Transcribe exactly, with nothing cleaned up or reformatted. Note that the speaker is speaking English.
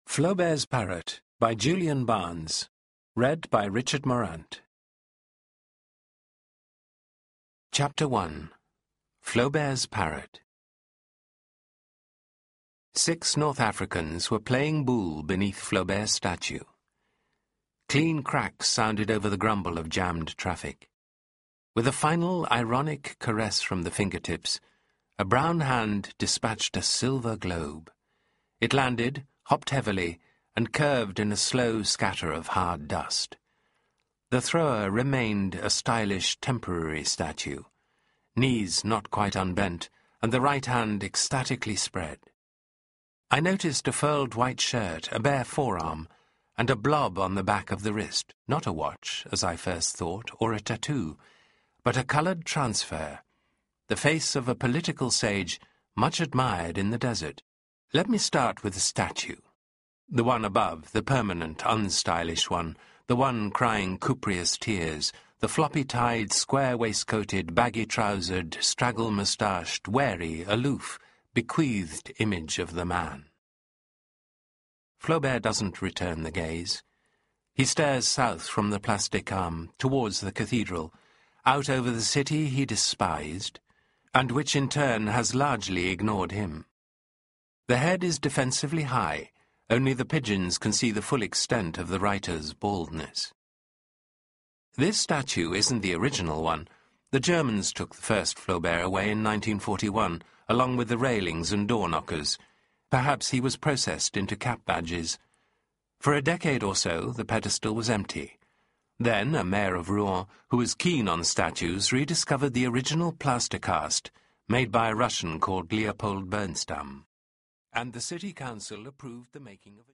Flaubert's Parrot by Julian Barnes. Read by Richard Morant. Chapter one. Flaubert's Parrot. Six North Africans were playing boule beneath Flaubert's statue. Clean cracks sounded over the grumble of jammed traffic. With a final ironic caress from the fingertips, a brown hand dispatched a silver globe. It landed, hopped heavily, and curved in a slow scatter of hard dust. The thrower remained a stylish temporary statue, knees not quite unbent, and the right hand ecstatically spread. I noticed a furled white shirt, a bare forearm, and a blob on the back of the wrist, not a watch, as I first thought, or a tattoo, but a coloured transfer, the face of a political sage much admired in the desert. Let me start with the statue. The one above, the permanent, unstylish one, the one crying cupreous tears, the floppy-tied, square-waistcoated, baggy-trousered, straggle-moustached, wary, aloof, bequeathed image of the man. Flaubert doesn't return the gaze. He stares south from the Place des Carmes, towards the cathedral, out over the city he despised, and which in turn has largely ignored him. The head is defensively high, only the pigeons can see the full extent of the writer's baldness. This statue isn't the original one. The Germans took the first Flaubert away in nineteen forty-one, along with the railings and door knockers. Perhaps he was processed into cap badges. For a decade or so, the pedestal was empty. Then a mayor of Rouen, who was keen on statues, rediscovered the original plaster cast, made by a Russian called Leopold Bernstam, and the city council approved the making of it.